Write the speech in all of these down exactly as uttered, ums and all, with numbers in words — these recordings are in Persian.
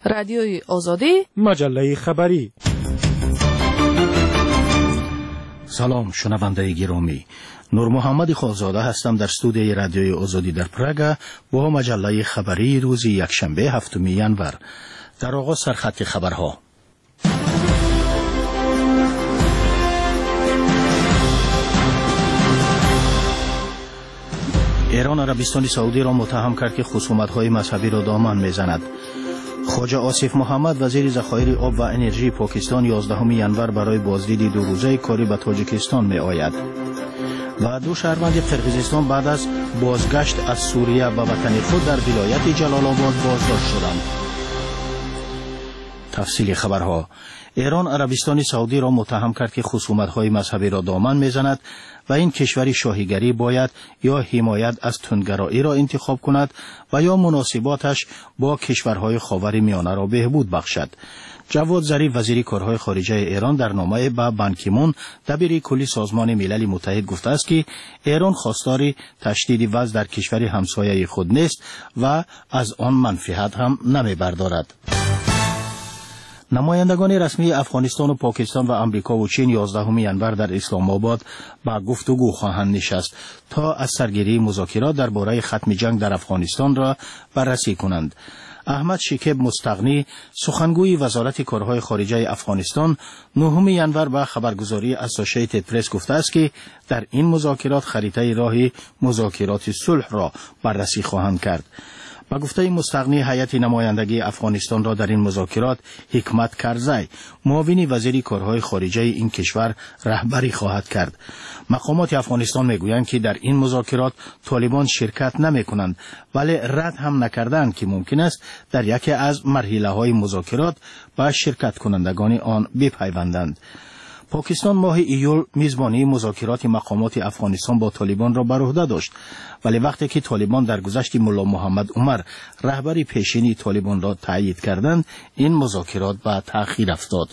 رادیوی آزادی، مجله خبری. سلام شنونده گرامی، نور محمد خالزاده هستم در استودیوی رادیوی آزادی در پراگ با مجله خبری روز یکشنبه هفتم ژانویه. در آغاز سرخط خبرها. ایران عربستان سعودی را متهم کرد که خصومت‌های مذهبی را دامن می‌زند. خواجه آصف محمد وزیر ذخایر آب و انرژی پاکستان یازدهم ژانویه برای بازدید دو روزه کاری به تاجیکستان می‌آید. و دو شهروند قرقیزستان بعد از بازگشت از سوریه به وطن خود در ولایت جلال آباد بازداشت شدند. تفصیل خبرها. ایران عربستان سعودی را متهم کرد که خصومت‌های مذهبی را دامن می‌زند و این کشور شاهیگری باید یا حمایت از تندگرایی را انتخاب کند و یا مناسباتش با کشورهای خاورمیانه را بهبود بخشد. جواد ظریف وزیر کارهای خارجه ایران در نامه به بان کی مون دبیر کلی سازمان ملل متحد گفته است که ایران خواستار تشدید وضع در کشور همسایه خود نیست و از آن منفعت هم نمیبردارد. نمایندگان رسمی افغانستان و پاکستان و امریکا و چین یازدهم ژانویه در اسلام آباد با گفتگو خواهند نشست تا از سرگیری مذاکرات درباره ختم جنگ در افغانستان را بررسی کنند. احمد شکیب مستغنی سخنگوی وزارت کارهای خارجه افغانستان نهم ژانویه به خبرگزاری اسوسییتد پرس گفته است که در این مذاکرات خریطه راه مذاکرات صلح را بررسی خواهند کرد. با گفته مستغنی هیئت نمایندگی افغانستان را در این مذاکرات حکمت کرزی معاون وزیر کارهای خارجه این کشور رهبری خواهد کرد. مقامات افغانستان میگویند که در این مذاکرات طالبان شرکت نمیکنند ولی رد هم نکردند که ممکن است در یکی از مرحله های مذاکرات با شرکت کنندگان آن بپیوندند. پاکستان ماه ایول میزبانی مذاکرات مقامات افغانستان با طالبان را بر عهده داشت ولی وقتی که طالبان در گذشت ملا محمد عمر رهبری پیشینی طالبان را تایید کردند این مذاکرات به تأخیر افتاد.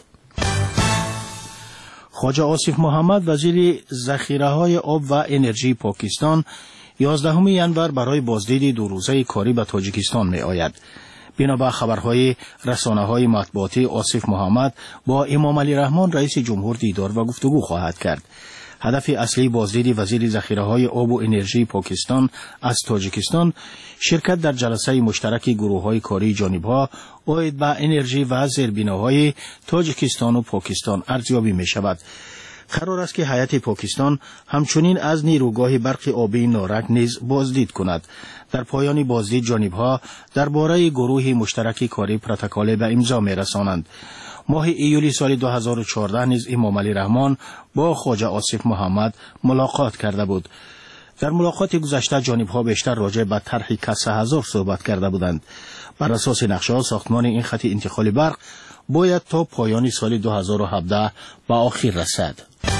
خواجه آصف محمد وزیر ذخیره‌های آب و انرژی پاکستان یازدهم ژانویه برای بازدید دو روزه کاری به تاجیکستان می‌آید. بنابر خبرهای رسانه‌های مطبوعاتی آصف محمد با امام علی رحمان رئیس جمهور دیدار و گفتگو خواهد کرد. هدف اصلی بازدید وزیر ذخیره‌های آب و انرژی پاکستان از تاجیکستان شرکت در جلسه مشترک گروه‌های کاری جانب‌ها اوید به انرژی و زیربناهای تاجیکستان و پاکستان ارزیابی می‌شود. قرار است که هیئت پاکستان همچنین از نیروگاه برق آبی نارک نیز بازدید کند. در پایان بازدید جانب‌ها درباره گروه مشترک کاری پروتکل به امضا می‌رسانند. ماه ایولی سال دو هزار و چهارده نیز امام علی رحمان با خواجه آصف محمد ملاقات کرده بود. در ملاقات گذشته جانب‌ها بیشتر راجع به طرح کسر هزار صحبت کرده بودند. بر اساس نقشه ساختمان این خط انتقال برق باید تا پایان سال دو هزار و هفده به آخر رسد.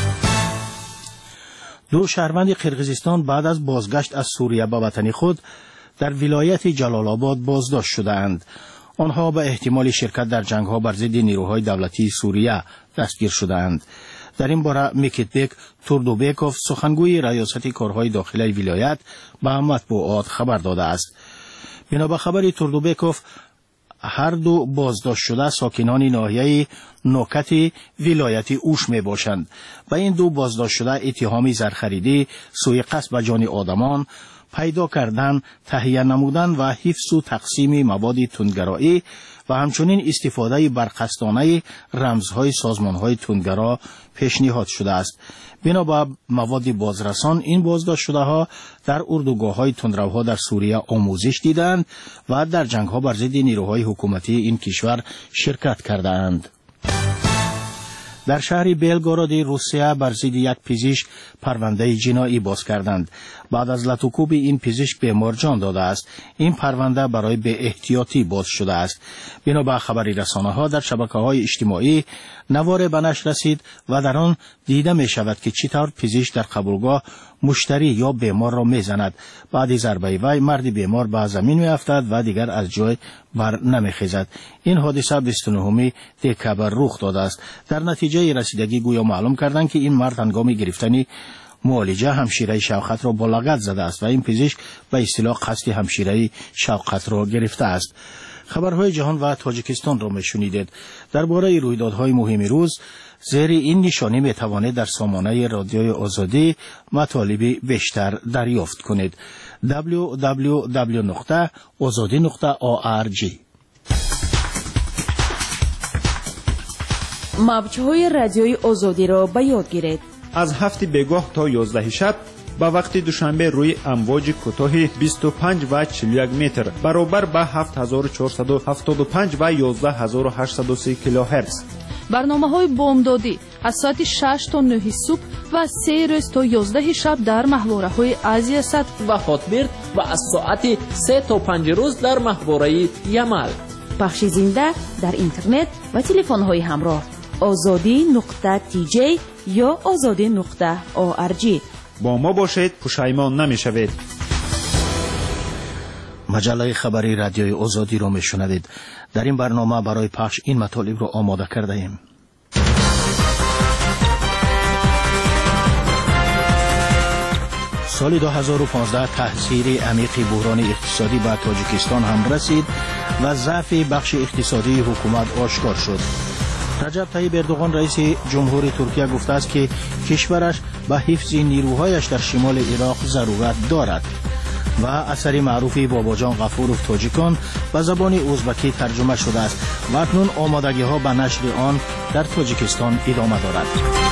دو شهروند قرقیزستان بعد از بازگشت از سوریه به وطن خود در ولایت جلال آباد بازداشت شدند. آنها به احتمال شرکت در جنگ‌ها بر ضد نیروهای دولتی سوریه دستگیر شدند. در این باره میکتبک توردوبیکوف سخنگوی ریاست کارهای داخلی ولایت به مطبوعات خبر داده است. بنابر خبر توردوبیکوف هر دو بازداشت شده ساکنان ناحیه نوکت ولایت اوش می باشند و این دو بازداشت شده اتهام زرخریدی، سوء قصد به جان آدمان، پیدا کردن، تهیه نمودن و حفظ و تقسیم مواد تندگرایی و همچنین استفاده برقصدانه رمزهای سازمانهای تندگرا پیشنهاد شده است. بنابر مواد بازرسان این بازداشت شده ها در اردوگاه‌های تندروها در سوریه آموزش دیدند و در جنگ‌ها بر ضد نیروهای حکومتی این کشور شرکت کردند. در شهر بلگراد روسیه بر ضد یک پزشک پرونده جنایی باز کردند. بعد از لطوکوب این پزشک بیمار جان داده است. این پرونده برای به احتیاطی باز شده است. بنابر خبری رسانه‌ها در شبکه‌های اجتماعی نوار به نشر رسید و در آن دیده می شود که چطور پزشک در قبولگاه مشتری یا بیمار را می زند. بعد ضربه وی مرد بیمار به زمین می افتد و دیگر از جای بر نمی خیزد. این حادثه بیست و نهم دکبر رخ داده است. در نتیجه رسیدگی گویا معلوم کردند که این مرد هنگام گرفتن معالجه همشیره شوکت را با لگد زده است و این پزشک به اصطلاح قصد همشیره شوکت را گرفته است. خبرهای جهان و تاجیکستان را میشنیدید. درباره رویدادهای مهم روز زیر این نشانی میتوانید در سامانه رادیوی آزادی مطالب بیشتر دریافت کنید. دبلیو دبلیو دبلیو نقطه آزادی نقطه او آر جی. موج‌های رادیوی آزادی را به یاد گیرید. از هفت بگاه تا یازده شب با وقت دوشنبه روی امواج کوتاه بیست و پنج و چهل و یک متر برابر با هفت هزار و چهارصد و هفتاد و پنج و یازده هزار و هشتصد و سی کیلوهرتز. برنامه‌های بامدادی از ساعت شش تا نه صبح و سه روز تا یازده شب در محوره‌های آسیا صد و هاتبرد و از ساعت سه تا پنج روز در محوره یمل. پخش زنده در اینترنت و تلفن‌های همراه آزادی نقطه تی جی یا آزادی نقطه او آر جی. با ما باشید، پشیمان نمی‌شوید. مجله خبری رادیوی آزادی را میشنوید. در این برنامه برای پخش این مطالب را آماده کرده ایم. سال دو هزار و پانزده تاثیر عمیق بحران اقتصادی به تاجیکستان هم رسید و ضعف بخش اقتصادی حکومت آشکار شد. رجب طیب اردوغان رئیس جمهور ترکیه گفته است که کشورش به حفظ نیروهایش در شمال عراق ضرورت دارد و اثر معروف باباجان غفورov تاجیکان به زبان ازبکی ترجمه شده است و اکنون آمادگی ها به نشر آن در تاجیکستان ادامه دارد.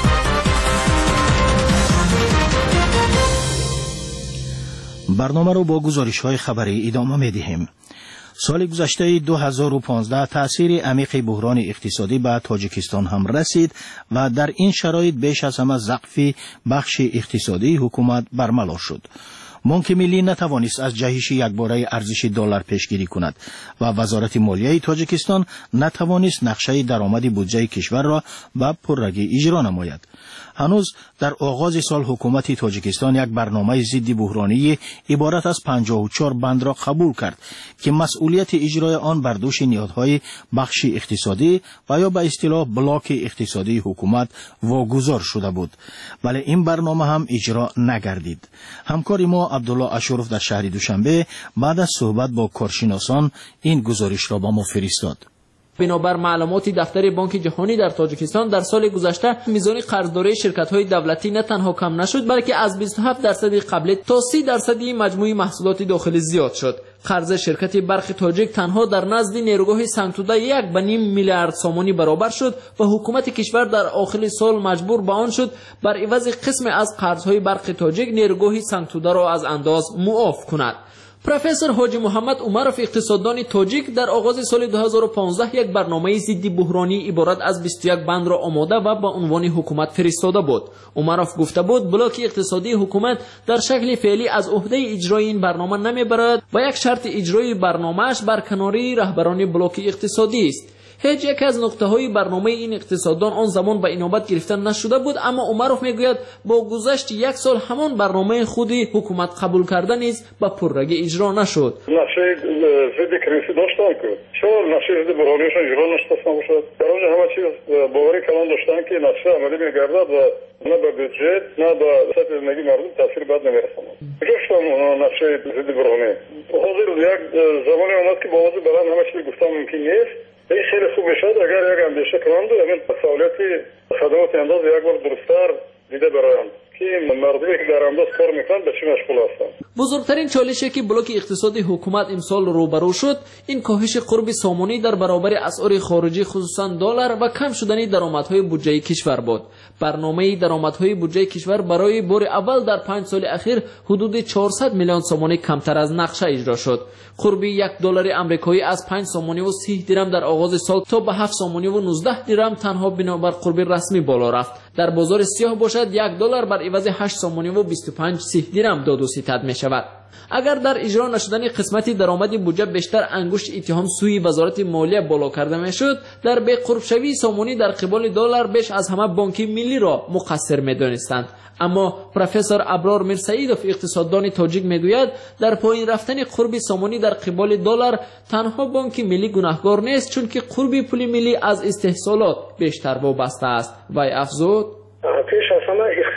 برنامه را با گزارش های خبری ادامه می دهیم. سال گذشته دو هزار و پانزده تأثیر عمیق بحران اقتصادی به تاجیکستان هم رسید و در این شرایط بیش از همه ضعف بخش اقتصادی حکومت برملا شد. بانک ملی نتوانست از جهش یکباره ارزش دلار پیشگیری کند و وزارت مالیه تاجیکستان نتوانست نقشه درآمد بودجه کشور را به پررگی اجرا نماید. هنوز در آغاز سال حکومت تاجیکستان یک برنامه ضد بحرانی عبارت از پنجاه و چهار بند را قبول کرد که مسئولیت اجرای آن بر دوش نهادهای بخش اقتصادی و یا به اصطلاح بلاک اقتصادی حکومت واگذار شده بود، ولی این برنامه هم اجرا نگردید. همکار ما عبدالله اشرف در شهر دوشنبه بعد از صحبت با کارشناسان این گزارش را با ما فرستاد. بنابر معلومات دفتر بانک جهانی در تاجیکستان در سال گذشته میزان قرضداری شرکت‌های دولتی نه تنها کم نشد بلکه از بیست و هفت درصد قبلی تا سی درصد مجموع محصولات داخلی زیاد شد. قرض شرکت برق تاجیک تنها در نزد نیروگاه سنگتوده یک و نیم میلیارد سامانی برابر شد و حکومت کشور در آخر سال مجبور به آن شد بر عوض قسم از قرض‌های برق تاجیک نیروگاه سنگتوده را از انداز معاف کند. پروفسور حاجی محمد عمروف اقتصاددان تاجیک در آغاز سال دو هزار و پانزده یک برنامه ضد بحرانی عبارت از بیست و یک بند را آماده و با عنوان حکومت فرستاده بود. عمروف گفته بود بلاک اقتصادی حکومت در شکل فعلی از عهده اجرای این برنامه نمیبرد و یک شرط اجرای برنامه‌اش برکناری رهبران بلاک اقتصادی است. هیچ یک از نقطه‌های برنامه این اقتصاددان آن زمان به اینابت گرفته نشده بود، اما عمروف میگوید با گذشت یک سال همان برنامه خودی حکومت قبول کرده نیز به پررگی اجرا نشد. نقشه ضد کریسی داشتن که چرا نقشه ضد بحرانیشان اجرا نشده باشد؟ در اونجا همه چیز باوری کلان داشتن که نقشه عملی میگردد و نه به بودجه نه به سطح زندگی مردم تاثیر بد نمیرساند. گفتم نقشه ضد بحرانی حاضر یک زمانی اومد که با آواز بلند همه چیز گفتن ممکن نیست. این خیلی خوب میشد اگر یک اندیشه کنند و همین فعالیت خدمات انداز یک بار درست‌تر دیده برایم که مردمی که در انداز کار میکنند به چی مشغول هستند. بزرگترین چالشی که بلاک اقتصادی حکومت امسال روبرو شد این کاهش قرب سامانی در برابر اسعار خارجی خصوصا دلار و کم شدن درآمدهای بودجه کشور بود. برنامه درآمدهای بودجه کشور برای بار اول در پنج سال اخیر حدود چهارصد میلیون سامانی کمتر از نقشه اجرا شد. قرب یک دلار آمریکایی از پنج سامانی و سی درم در آغاز سال تا به هفت سامانی و نوزده درم تنها بنابر قرب رسمی بالا رفت. در بازار سیاه باشد یک دلار بر عوض هشت سامانی و بیست و پنج درم داد و ستد می شود. اگر در اجرا نشدن قسمتی درآمد بودجه بیشتر انگشت اتهام سوی وزارت مالیه بالا کرده میشد، در بی قرب شوی سامانی در قبال دلار بیش از همه بانک ملی را مقصر میدانستند. اما پروفسور ابرار میرسعیدوف اقتصاددان تاجیک میگوید در پایین رفتن قرب سامانی در قبال دلار تنها بانک ملی گناهکار نیست، چون که قرب پول ملی از استحصالات بیشتر وابسته است. و افزود پیش از همه اقتصادات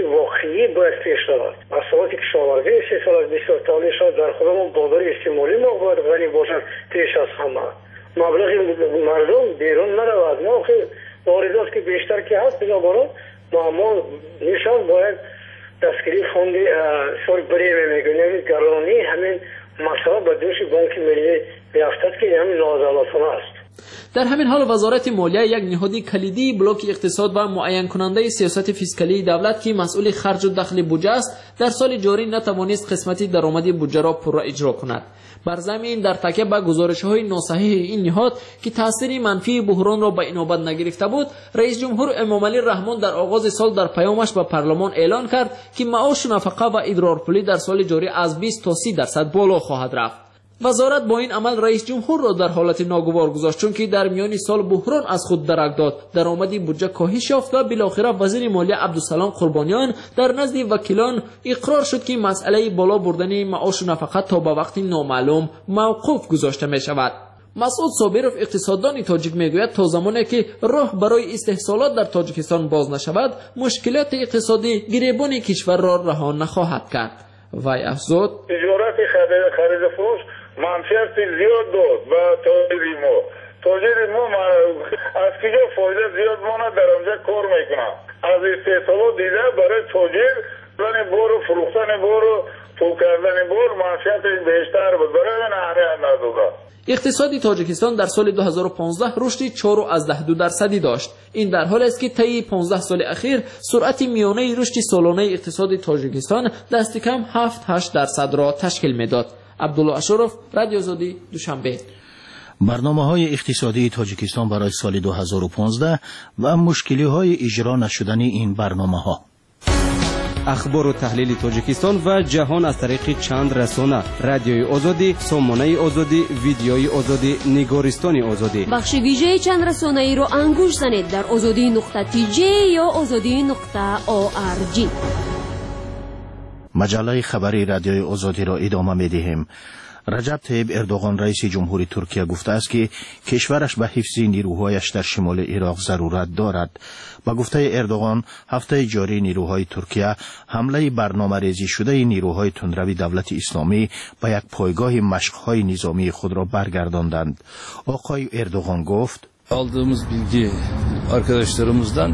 واقعی باید پیش رود. مسئولیت کشاورزی سه سال از بیست سال تالی شد در خودمون بازار استعمالی ما باید غنی باشد پیش از همه. مبلغ مردم بیرون نرود. ما که واردات که بیشتر که هست بنابراین ما ما نشان باید دستگیری فوند سال بری میگونیم گرانی همین مسئله به دوش بانک ملی بیافتد که همین نازالاتانه است. در همین حال وزارت مالیه یک نهاد کلیدی بلوک اقتصاد و معین کننده سیاست فیسکالی دولت که مسئول خرج و دخل بودجه است در سال جاری نتوانست قسمتی درآمدی بودجه را پورا اجرا کند. بر ضمن در تکیه به گزارش‌های ناصحیح این نهاد که تاثیر منفی بحران را به اینابت نگرفته بود، رئیس جمهور امامعلی رحمان در آغاز سال در پیامش به پارلمان اعلان کرد که معاش نفقه و ادرارپولی در سال جاری از بیست تا سی درصد بالا خواهد رفت. وزارت با این عمل رئیس جمهور را در حالت ناگوار گذاشت، چون که در میان سال بحران از خود درک داد، درآمدی بودجه کاهش یافت و بالاخره وزیر مالیه عبدالسلام قربانیان در نزد وکیلان اقرار شد که مسئله بالا بردن معاش و نفقه تا به وقت نامعلوم موقوف گذاشته می شود. مسعود صابرов اقتصاددان تاجیک میگوید تا زمانی که راه برای استحصالات در تاجیکستان باز نشود، مشکلات اقتصادی گریبان کشور را رها نخواهد کرد. وی افزود: تجارت خرید و فروش منفیت زیاد داد و تاجری ما تاجری ما از کجا فایده زیاد مانه در آنجا کار میکنم. از استحصالات دیده برای تاجر دادن بار و فروختن بار و پول کردن بار منفیت بیشتر بود، برای من اهمیت نداده. اقتصادی تاجیکستان در سال دو هزار و پانزده رشدی چهار و دو درصدی داشت. این در حالی است که طی پانزده سال اخیر سرعت میانه رشد سالانه اقتصاد تاجیکستان دست کم هفت تا هشت درصد را تشکیل میداد. عبدالله اشرف، رادیو آزادی، دوشنبه. برنامه‌های اقتصادی تاجیکستان برای سال دو هزار و پانزده و مشکل‌های اجرا نشدن این برنامه‌ها. اخبار و تحلیل تاجیکستان و جهان از طریق چند رسانه: رادیوی آزادی، سامانه آزادی، ویدیوی آزادی، نگارستان آزادی. بخش ویژه چند رسانه‌ای رو انگوش زنید در آزادی نقطه تی جی یا آزادی نقطه او آر جی. مجله خبری رادیوی آزادی را ادامه می‌دهیم. رجب طیب اردوغان رئیس جمهوری ترکیه گفته است که کشورش به حفظ نیروهایش در شمال عراق ضرورت دارد. با گفته اردوغان، هفته جاری نیروهای ترکیه حمله برنامه‌ریزی شده نیروهای تندروی دولت اسلامی به یک پایگاه مشق‌های نظامی خود را برگرداندند. آقای اردوغان گفت: aldığımız bilgi arkadaşlarımızdan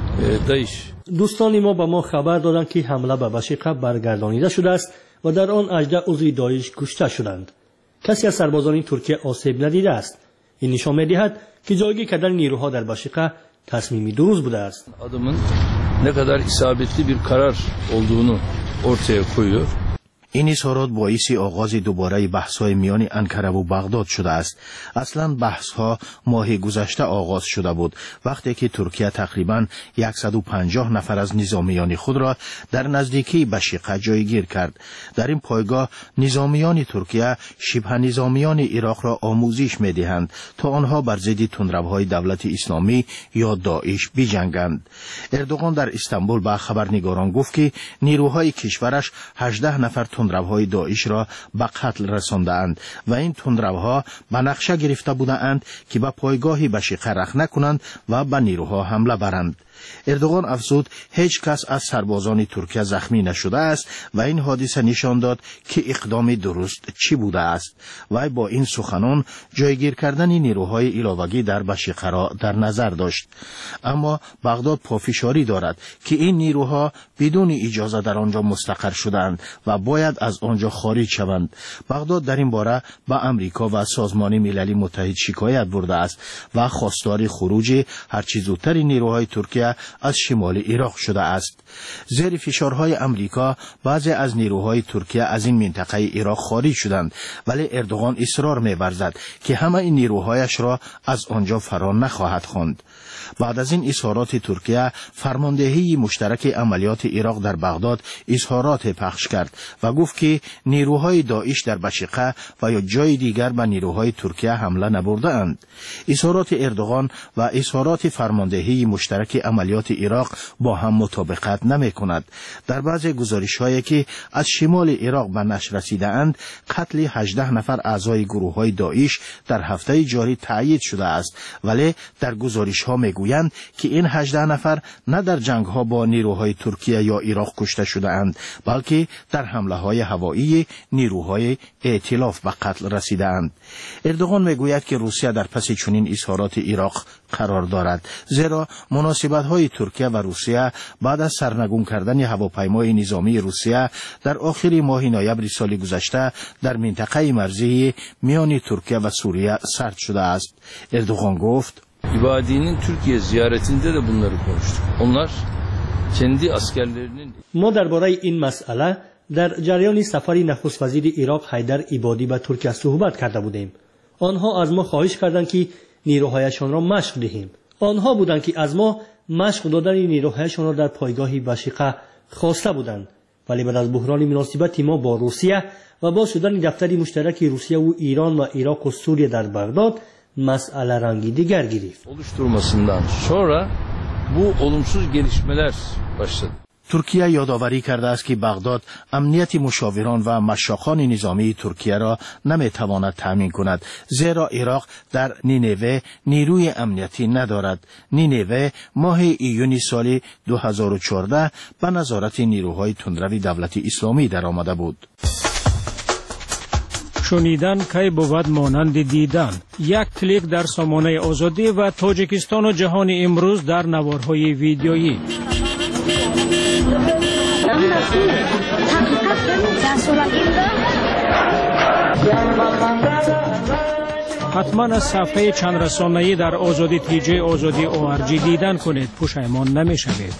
داعش دوستان ما به ما خبر دادند که حمله به بشیقه برگردانیده شده است و در آن هجده عضو داعش کشته شدند. کسی از سربازان ترکیه آسیب ندیده است. این نشان می‌دهد که جایگیری کردن نیروها در بشیقه تصمیمی درست بوده است. adamın ne kadar isabetli bir karar olduğunu ortaya koyuyor. این اظهارات باعث آغاز دوباره بحث‌های میان انکره و بغداد شده است. اصلاً بحث‌ها ماه گذشته آغاز شده بود، وقتی که ترکیه تقریباً صد و پنجاه نفر از نظامیان خود را در نزدیکی بشیقه جایگیر کرد. در این پایگاه نظامیان ترکیه شبه نظامیان عراق را آموزش می‌دهند تا آنها بر ضد تندروهای دولت اسلامی یا داعش بجنگند. اردوغان در استانبول به خبرنگاران گفت که نیروهای کشورش هجده نفر تندروهای داعش را به قتل رساندند و این تندروها به نقشه گرفته بودند که به پایگاه بشیقه رخ نکنند و به نیروها حمله برند. اردوغان افزود هیچ کس از سربازان ترکیه زخمی نشده است و این حادثه نشان داد که اقدام درست چی بوده است. و با این سخنان جایگیر کردن نیروهای علاوه‌ای در بشیقه را در نظر داشت. اما بغداد پافشاری دارد که این نیروها بدون اجازه در آنجا مستقر شدند و باید از آنجا خارج شوند. بغداد در این باره به امریکا و سازمان ملل متحد شکایت برده است و خواستار خروج هرچه زودتر نیروهای ترکیه از شمال عراق شده است. زیر فشارهای امریکا بعضی از نیروهای ترکیه از این منطقه عراق خارج شدند، ولی اردوغان اصرار می‌ورزد که همه این نیروهایش را از آنجا فرا نخواهد خواند. بعد از این اظهارات ترکیه، فرماندهی مشترک عملیات عراق در بغداد اظهارات پخش کرد و گفت که نیروهای داعش در بشیقه و یا جای دیگر به نیروهای ترکیه حمله نبرده‌اند. اظهارات اردوغان و اظهارات فرماندهی مشترک عملیات عراق با هم مطابقت نمی کند. در بعضی گزارش هایی که از شمال عراق به نشر رسیده اند، قتل هجده نفر اعضای گروه های داعش در هفته جاری تایید شده است، ولی در گزارش ها می گویند که این هجده نفر نه در جنگ ها با نیروهای ترکیه یا عراق کشته شده اند، بلکه در حمله های هوایی نیروهای ائتلاف به قتل رسیده اند. اردوغان می گوید که روسیه در پس چنین اظهارات عراق قرار دارد، زیرا مناسبت های ترکیه و روسیه بعد از سرنگون کردن هواپیمای نظامی روسیه در آخر ماه نوامبر سال گذشته در منطقه مرزی میان ترکیه و سوریه سرد شده است. اردوغان گفت: İbadi'nin Türkiye ziyaretinde de bunları konuştuk. Onlar kendi askerlerinin ما درباره این مسئله در جریان سفر نخست وزیر عراق حیدر عبادی به ترکیه صحبت کرده بودیم. آنها از ما خواهش کردند که نیروهایشان را مشق دهیم. آنها بودند که از ما مشق دادن نیروهایشان را در پایگاه بشیقه خواسته بودند، ولی بعد از بحران مناسبت ما با روسیه و با شدن دفتری مشترک روسیه و ایران و عراق و سوریه در بغداد مسئله رنگی دیگر گرفت. oluşturmasından sonra bu olumsuz gelişmeler başladı. ترکیه یادآوری کرده است که بغداد امنیت مشاوران و مشاقان نظامی ترکیه را نمیتواند تامین کند، زیرا عراق در نینوه نیروی امنیتی ندارد. نینوه ماه ایونی سال دو هزار و چهارده به نظارت نیروهای تندرو دولت اسلامی در آمده بود. شنیدن کی بود مانند دیدن. یک کلیک در سامانه آزادی و تاجیکستان و جهان امروز در نوارهای ویدیویی. حتما از صفحه چند رسانه‌ای در آزادی تیجی آزادی او آر جی دیدن کنید، پشیمان نمی‌شوید.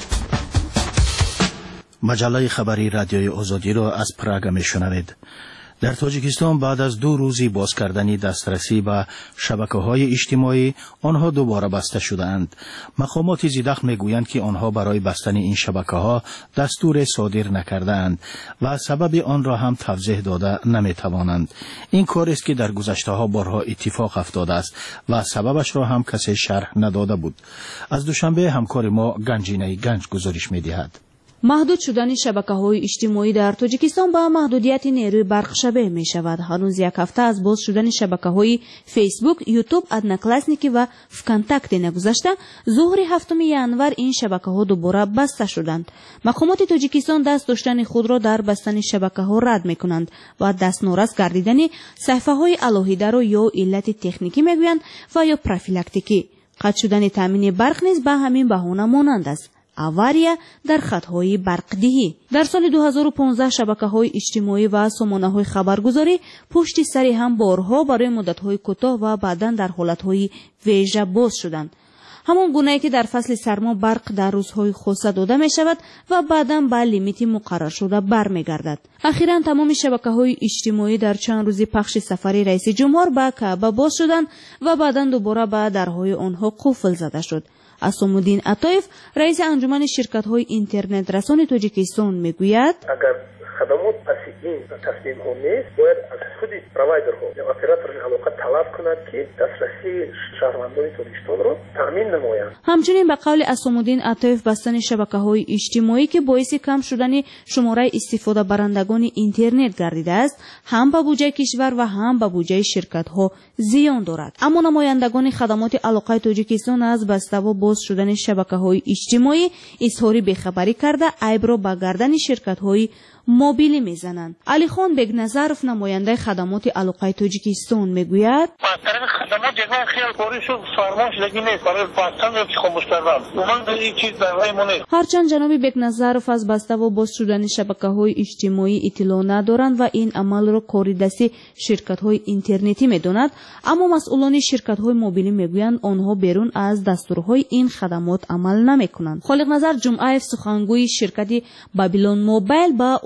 مجله خبری رادیوی آزادی را از پراگ میشنوید. در تاجیکستان بعد از دو روزی باز کردن دسترسی به شبکه‌های اجتماعی، آنها دوباره بسته شدند. مقامات زیدخ میگویند که آنها برای بستن این شبکه‌ها دستور صادر نکردند و سبب آن را هم توضیح داده نمیتوانند. این کاری است که در گذشته‌ها بارها اتفاق افتاده است و سببش را هم کسی شرح نداده بود. از دوشنبه همکار ما گنجینه گنج گزارش می‌دهد. محدود شدن شبکه‌های اجتماعی در تاجیکستان با محدودیت نیروی برق شبیه می شود. هنوز یک هفته از باز شدن شبکه‌های فیسبوک، یوتیوب، ادناکلاسنیکی و فکانتاکت نگذشته، ظهر هفتم ینور این شبکه‌ها دوباره بسته شدند. مقامات تاجیکستان دست داشتن خود را در بستن شبکه‌ها رد می‌کنند و دست نوراست گردیدن صفحه‌های علاهیده را یا علت تکنیکی می‌گویند و یا پروفیلاکتیکی. قطع شدن تامین برق نیز به همین بهانه مانند است. آواریا در خطهای برقدهی. در سال دو هزار و پانزده شبکه‌های اجتماعی و سامانه‌های خبرگزاری پشت سر هم بارها برای مدت‌های کوتاه و بعداً در حالت‌های ویژه باز شدند. همان گونه‌ای که در فصل سرما برق در روزهای خاصه داده می شود و بعداً به لیمیتی مقرر شده برمیگردد. اخیراً تمام شبکه‌های اجتماعی در چند روزی پخش سفری رئیس جمهور به کعبه باز شدند و بعداً دوباره به درهای آنها قفل زده شد. اسامالدین عطایف رئیس انجمن شرکت‌های اینترنت رسان تاجیکستان میگوید: اگر خدمات از این تصمیم ها نیست، باید از خود پروایدرها یا اپراتور علاقه طلب کند که دسترسی شهروندان تاجیکستان را تامین نمایند. همچنین به قول اسامالدین عطایف بستن شبکه‌های اجتماعی که باعث کم شدن شماره استفاده برندگان اینترنت گردیده است، هم به بودجه کشور و هم به بودجه شرکت‌ها زیان دارد. اما نمایندگان خدمات علاقه تاجیکستان از بسته و باز شدن شبکه‌های اجتماعی اظهار بیخبری کرده عیب را به گردن شرکت‌های موبیلی میزنند. علی خان بگنظرف نماینده خدمات علاقه تاجیکستان میگوید: طرف خدمات جزا خیلی کاری شد، فرمان شدگی نیست برای بستن رو خاموش کردن. من در این چیز در رای مونه. هرچند جناب بگنظرف از بسته و باز شدن شبکه‌های اجتماعی اطلاع ندارند و این عمل را کاری دستی شرکت‌های اینترنتی میدانند، اما مسئولان شرکت‌های موبیلی میگویند آنها بیرون از دستورهای این خدمات عمل نمیکنند. خالق نظر جمعه سخنگوی شرکت بابیلون موبایل با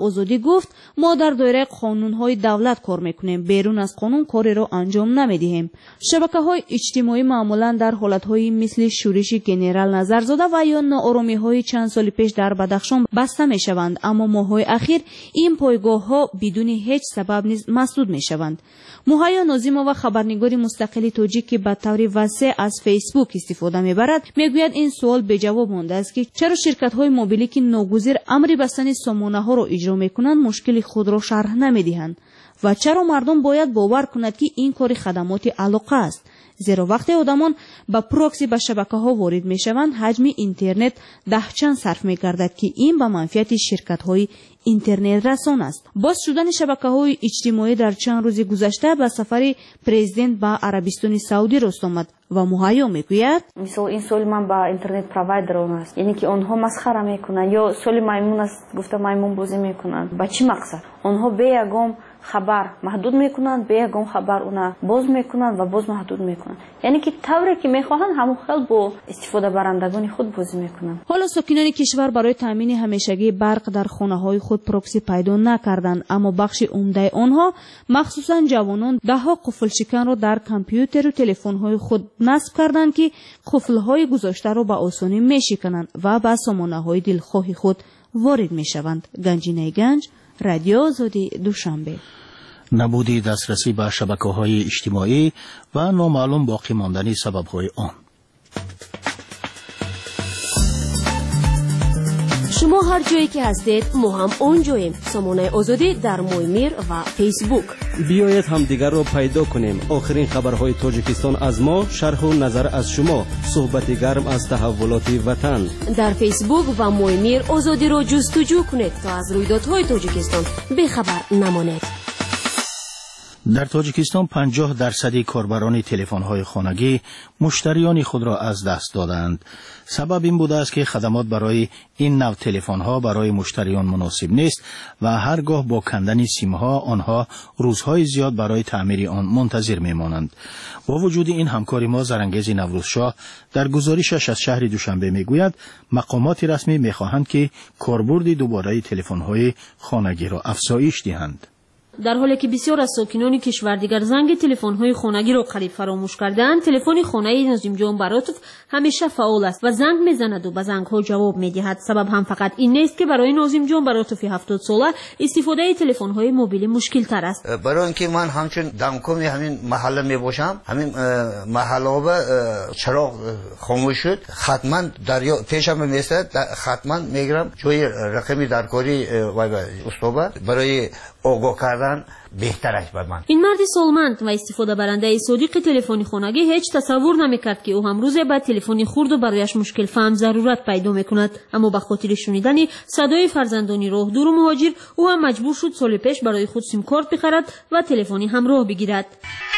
آزادی گفت ما در دایره قانون‌های دولت کار میکنیم، بیرون از قانون کاری را انجام نمیدهیم. شبکه‌های اجتماعی معمولاً در حالت‌های مثل شورش گنرال نظرزاده و یا ناآرامی‌های چند سال پیش در بدخشان بسته میشوند، اما ماه‌های اخیر این پایگاه‌ها بدون هیچ سبب نیز مسدود میشوند. مهیا ناظیمова خبرنگار مستقل تاجیک که به طور وسیع از فیسبوک استفاده میبرد میگوید این سوال به جواب مانده است که چرا شرکت‌های موبیلی که ناگزیر امر بستن سامانه‌ها را اجرا میکنند مشکل خود را شرح نمیدهند و چرا مردم باید باور کنند که این کار خدمات علاقه است. زیرا وقتی آدمان با پروکسی به شبکه‌ها وارد میشوند حجم اینترنت ده چند صرف میگردد که این به منفعت شرکت‌های اینترنت رسان است. باز شدن شبکه‌های اجتماعی در چند روز گذشته به سفر پرزیدنت به عربستان سعودی راست آمد و مهیا میگوید مثلا این سوال من با اینترنت پروایدران است، یعنی که آنها مسخره میکنند یا سوال میمون است گفته میمون بازی میکنند. با چه مقصد؟ آنها به یگام خبر محدود میکنند، به یگام خبر اونا باز میکنند و باز محدود میکنند، یعنی که طوری که میخواهند همون خیلی با استفاده برندگان خود بازی میکنند. حالا ساکنان کشور برای تامین همیشگی برق در خانه‌های خود پروکسی پیدا نکردند، اما بخش عمده آنها مخصوصا جوانان دهها قفل شکن را در کامپیوتر و تلفن‌های خود نصب کردند که قفل‌های گذاشته را به آسانی میشکنند و به سامانه‌های دلخواه خود وارد میشوند. گنجینه گنج، رادیو آزادی، دوشنبه. نبودی دسترسی به شبکه‌های اجتماعی و نامعلوم باقی ماندن سبب‌های آن. شما هر جایی که هستید ما هم اونجاییم. سامانه آزادی در مویمیر و فیسبوک. بیایید همدیگر را پیدا کنیم. آخرین خبرهای تاجیکستان از ما، شرح و نظر از شما، صحبت گرم از تحولات وطن. در فیسبوک و مویمیر آزادی را جستجو کنید تا از رویدادهای تاجیکستان بخبر نمانید. در تاجیکستان پنجاه درصد کاربران تلفن‌های خانگی مشتریان خود را از دست دادند. سبب این بوده است که خدمات برای این نوع تلفن‌ها برای مشتریان مناسب نیست و هرگاه با کندن سیم‌ها آنها روزهای زیاد برای تعمیر آن منتظر می‌مانند. با وجود این همکاری ما زرانگیز نوروزشاه در گزارشش از شهر دوشنبه می‌گوید مقامات رسمی می‌خواهند که کاربرد دوباره تلفن‌های خانگی را افزایش دهند. در حالی که بسیار از ساکنان کشور دیگر زنگ تلفن‌های خانگی را قریب فراموش کردند، تلفن خانه‌ای ناظم جان براتوف همیشه فعال است و زنگ می‌زند و به زنگ‌ها جواب می‌دهد. سبب هم فقط این نیست که برای ناظم جان براتوف هفتاد ساله استفاده تلفن‌های موبیل مشکل‌تر است. برای اینکه من همچون دمکم همین محله میباشم، همین محله و چراغ خاموش شد، حتما دریا پیشم میاد، حتما میگیرم جای رقمی درکاری و استوبه برای آگاه کردن بهترش بر من. این مرد سالمند و استفاده برنده صادق تلفنی خانگی هیچ تصور نمیکرد که او هم روز بعد تلفنی خرد و برایش مشکل فهم ضرورت پیدا میکند، اما به خاطر شنیدن صدای فرزندانی راه دور و مهاجر او هم مجبور شد سال پیش برای خود سیم کارت بخرد و تلفنی همراه بگیرد.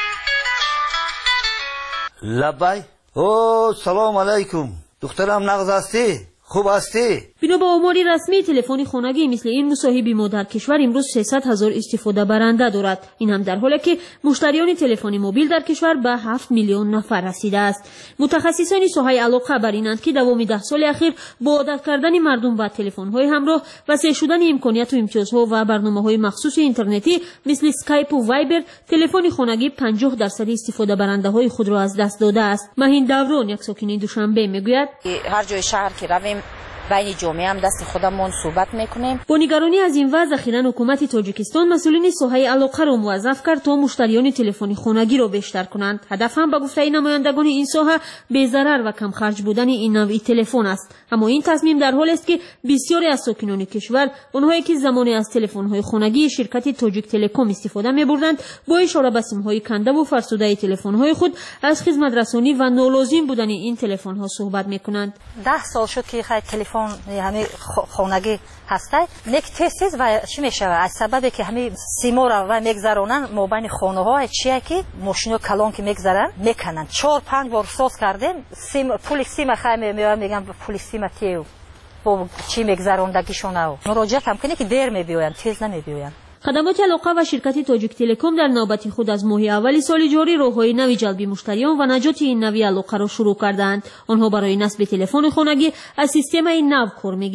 لبای او سلام علیکم، دخترم نغز هستی؟ خوب هستی؟ بنا به آماری رسمی تلفن خانگی مثل این مصاحبی ما در کشور امروز سیصد هزار استفاده برنده دارد. این هم در حالی که مشتریان تلفن موبیل در کشور به هفت میلیون نفر رسیده است. متخصصان ساحه علاقه بر اینند که دوام ده سال اخیر با عادت کردن مردم به تلفن‌های همراه وسیع شدن امکانات و امتیازها و برنامه‌های مخصوص اینترنتی مثل اسکایپ و وایبر، تلفن خانگی پنجاه درصد استفاده برنده‌های خود را از دست داده است. مهین دوران یک ساکن دوشنبه میگوید هر جای شهر که رویم بین جامعه هم دست خودمون صحبت میکنیم. با نگرانی از این وضع اخیراً حکومت تاجیکستان مسئولین ساحه علاقه را موظف کرد تا مشتریان تلفن خانگی را بیشتر کنند. هدف هم به گفته نمایندگان این ساحه بی‌ضرر و کم خرج بودن این نوع تلفن است. اما این تصمیم در حالی است که بسیاری از ساکنان کشور، اونهایی که زمانی از تلفن‌های خانگی شرکت تاجیک تلکم استفاده می‌بردند، با اشاره به سیم‌های کنده و فرسوده تلفن‌های خود از خدمت رسانی و نالازم بودن این تلفن‌ها صحبت می‌کنند. ده سال شد که خیلی تلفن همه خانگی هسته، یک تیز و چی میشه از سببی که همه سیما را و میگذرونن ما بین خانه ها چیه که ماشین کلان که میگذرن میکنن. چهار پنج بار ساز کردیم، سیم پول سیم خیلی میارم میگم پول سیم تیو با چی میگذروندگیشون او مراجعه هم کنه که دیر میبیاین، تیز نمیبیاین. خدمات علاقه و شرکت تاجیک تلکم در نوبت خود از ماه اول سال جاری راههای نوی جلب مشتریان و نجات این نوی علاقه را شروع کردند. آنها برای نصب تلفن خانگی از سیستم این نو کار میگیرند.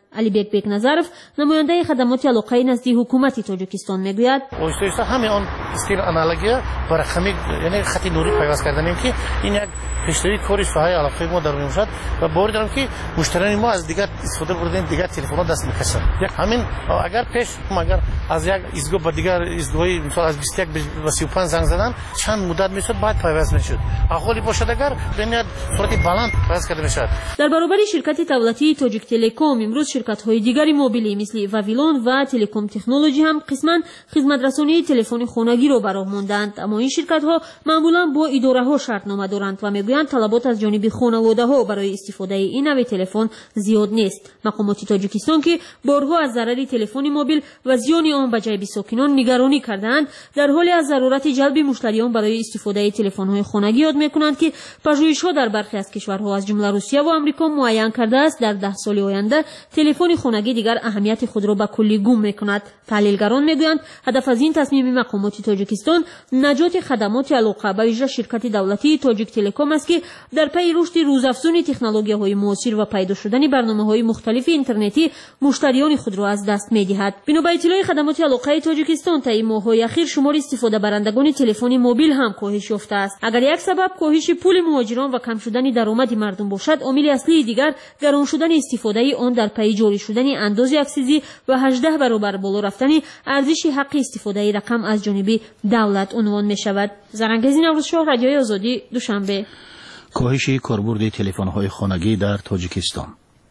алибек бекназаров намояндаи хадамоти алоқаи назди ҳукумати тоҷикистон мегӯяд оҳиста оҳиста ҳамин он стил аналогия ба рақами яъне хати нурӣ пайваст карданем ки ин як пештави кори соҳаи алоқаи мо дар мебошад ва бовар дорам ки муштариёни мо аз дигар истифода бурдем дигар телефонҳо даст мекашанд як ҳамин агар пеш агар аз як изгоҳ ба дигар изгоҳи мисол аз бисту як ба сию панҷ занг задан чанд муддат мешуд баъд пайваст мешуд аҳволи бошад агар бемиад сурати баланд пайваст карда мешавад. дар баробари ширкати давлатии тоҷик телеком имрӯз ширкатҳои дигари мобилӣ мисли вавилон ва телеком технологӣ ҳам қисман хизматрасонии телефони хонагиро ба роҳ монданд, аммо ин ширкатҳо маъмулан бо идораҳо шартнома доранд ва мегӯянд талабот аз ҷониби хонаводаҳо барои истифодаи ин нави телефон зиёд нест. мақомоти тоҷикистон ки борҳо аз зарари телефони мобил ва зиёни он ба ҷайби сокинон нигаронӣ кардаанд, дар ҳоле аз зарурати ҷалби муштариён барои истифодаи телефонҳои хонагӣ ёд мекунанд ки пажӯҳишҳо дар бархе аз кишварҳо аз ҷумла русия ва амрико муайян кардааст дар даҳ соли оянда телефони хонагӣ дигар аҳамияти худро ба куллӣ гум мекунад. таҳлилгарон мегӯянд ҳадаф аз ин тасмими мақомоти тоҷикистон наҷоти хадамоти алоқа ба виҷа ширкати давлатии тоҷик телеком аст ки дар пайи рушди рӯзафзуни технологияҳои муосир ва пайдо шудани барномаҳои мухталифи интернетӣ муштариёни худро аз даст медиҳад. бино ба иттилои хадамоти алоқаи тоҷикистон таи моҳҳои ахир шумори истифодабарандагони телефони мобил ҳам коҳиш ёфтааст. агар як сабаб коҳиши пули муҳоҷирон ва кам шудани даромади мардум бошад, омили аслии дигар гарон шудани истифодаи он дар пайи ҷорӣ шудани андози аксизӣ ва ҳаждаҳ баробар боло рафтани арзиши ҳаққи истифодаи рақам аз ҷониби давлат унвон мешавад. зарангези наврӯзшоҳ, радиои озодӣ, душанбе. коҳиши корбурди телефонҳои хонагӣ дар тоҷикистон.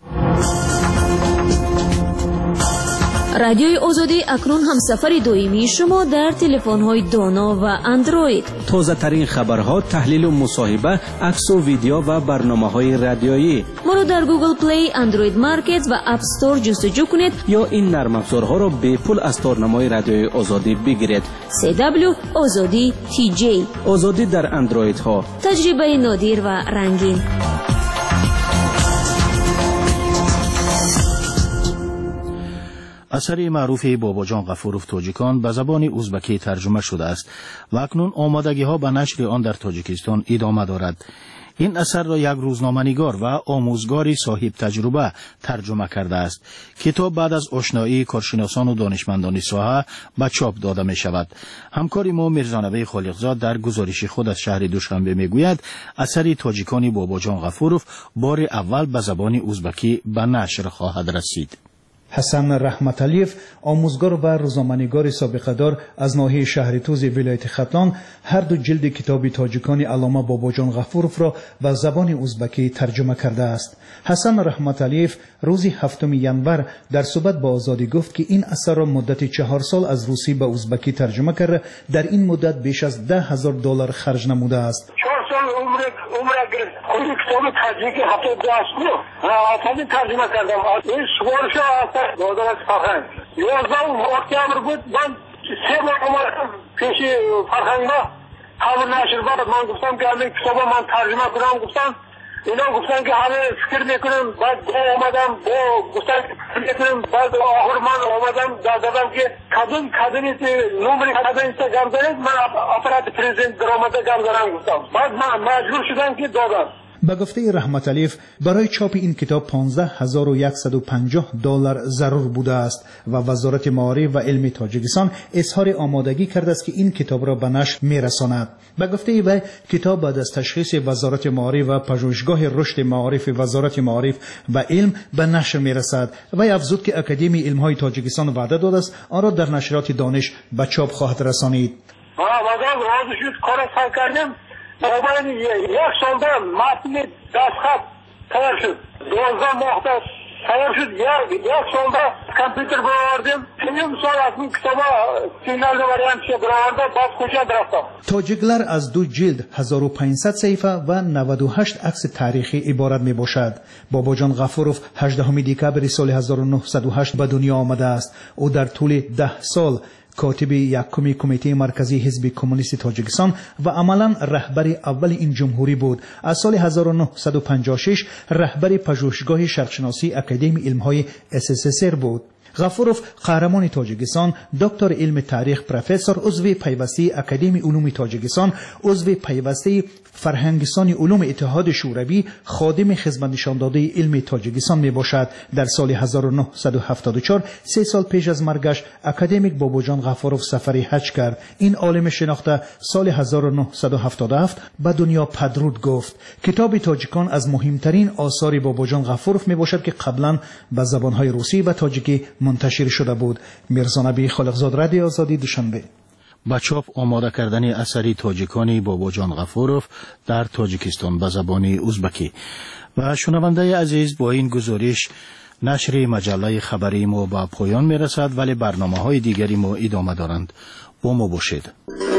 радиои озодӣ акнун ҳамсафари доимии шумо дар телефонҳои доно ва андроид. тозатарин хабарҳо, таҳлилу мусоҳиба, аксу видео ва барномаҳои радиоӣ. моро дар Google Play, Android Market ва App Store ҷустуҷӯ кунед ё ин нармафзорҳоро бепул аз торнамои радиои озодӣ бигиред. си дабл ю озодӣ ти ҷей. озодӣ дар андроидҳо. таҷрибаи нодир ва рангин. اثری معروف باباجان غفورов تاجیکان به زبان ازبکی ترجمه شده است و اکنون آمادگی ها به نشر آن در تاجیکستان ادامه دارد. این اثر را یک روزنامه‌نگار و آموزگاری صاحب تجربه ترجمه کرده است. کتاب بعد از آشنایی کارشناسان و دانشمندان ساحه به چاپ داده می شود. همکار ما میرزانوی خالقزاد در گزارش خود از شهر دوشنبه میگوید اثر تاجیکانی باباجان غفورov بار اول به زبان ازبکی به نشر خواهد رسید. حسن رحمتعلیف آموزگار و روزنامه‌نگار سابقه‌دار از ناحیه شهر توز ولایت ختلان هر دو جلد کتاب تاجیکان علامه باباجان غفورov را به زبان ازبکی ترجمه کرده است. حسن رحمتعلیف روز هفتم ینور در صحبت با آزادی گفت که این اثر را مدت چهار سال از روسی به ازبکی ترجمه کرده، در این مدت بیش از ده هزار دلار خرج نموده است. خود کتاب تاجیکی هفتاد داشت نو آسانی ترجمه کردم. این سوارش آسان دادرس فرهنگ یازدهم اکتبر بود. من سه ماه اومدم پیش فرهنگ‌ها خبر نشر بود. من گفتم که همین کتاب من ترجمه کنم. گفتم اینا گفتن که همه فکر میکنم. بعد با اومدم با گفتن فکر میکنم. بعد آخر من اومدم دادم که کدوم کدومی نمره کدوم اینستاگرام دارید. من اپرات پرزیدنت درآمده گام دارم گفتم. بعد من مجبور شدم که دادم. به گفته رحمتعلیف برای چاپ این کتاب پانزده هزار و صد و پنجاه دلار ضرور بوده است و وزارت معارف و علم تاجیکستان اظهار آمادگی کرده است که این کتاب را به نشر میرساند. به گفته وی کتاب بعد از تشخیص وزارت معارف و پژوهشگاه رشد معارف وزارت معارف و علم به نشر میرسد. وی افزود که اکادمی علم‌های تاجیکستان وعده داده است آن را در نشریات دانش به چاپ خواهد رسانید. موبایل یک سالda matni dastxat tayyor shud. do'zda moqda tayyor shud. یک سالda kompyuter bo'lardim. Keyin so'rasning kitobi finalda variantiga bo'lardi. Bas ko'chada raftam. تاجیکلر از دو جلد هزار و پانصد صفحه و نود و هشت عکس تاریخی عبارت می باشد. باباجان غفورov هجدهم دکبر سال هزار و نهصد و هشت به دنیا آمده است. او در طول ده سال کاتب یکمی کمیته مرکزی حزب کمونیست تاجیکستان و عملا رهبر اول این جمهوری بود. از سال هزار و نهصد و پنجاه و شش رهبر پژوهشگاه شرقشناسی اکادمی علم‌های اس اس اس ار بود. غفوروف قهرمان تاجیکستان، دکتر علم تاریخ، پروفسور، عضو پیوسته اکادمی علوم تاجیکستان، عضو پیوسته فرهنگستان علوم اتحاد شوروی، خادم خدمت نشان داده علم تاجیکستان می باشد. در سال هزار و نهصد و هفتاد و چهار، سه سال پیش از مرگش، اکادمیک باباجان غفوروف سفری حج کرد. این عالم شناخته سال هزار و نهصد و هفتاد و هفت به دنیا پدرود گفت. کتاب تاجیکان از مهمترین آثار باباجان غفوروف می باشد که قبلا به زبانهای روسی و تاجیکی منتشر شده بود. میرزا نبی خالقزاد، رادیو آزادی، دوشنبه. با چاپ آماده کردن اثری تاجیکانی باباجان غفوروف در تاجیکستان به زبان ازبکی. و شنونده عزیز، با این گزارش نشر مجله خبری ما به پایان می رسد، ولی برنامه های دیگری ما ادامه دارند. با ما باشید.